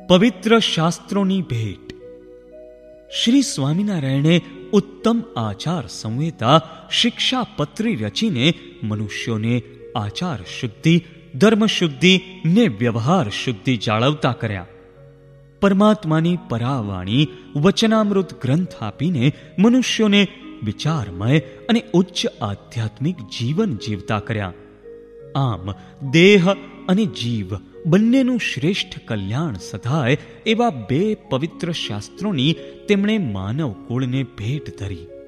પવિત્ર શાસ્ત્રોની ભેટ. શ્રી સ્વામિનારાયણે ઉત્તમ આચાર સંહિતા શિક્ષાપત્રી રચીને મનુષ્યોને આચાર શુદ્ધિ, ધર્મ શુદ્ધિ ને વ્યવહાર શુદ્ધિ જાળવતા કર્યા. પરમાત્માની પરાવાણી વચનામૃત ગ્રંથ આપીને મનુષ્યોને વિચારમય અને ઉચ્ચ આધ્યાત્મિક જીવન જીવતા કર્યા. આમ દેહ અને જીવ બંનેનું શ્રેષ્ઠ કલ્યાણ સધાય એવા બે પવિત્ર શાસ્ત્રોની તેમણે માનવ કુળને ભેટ ધરી.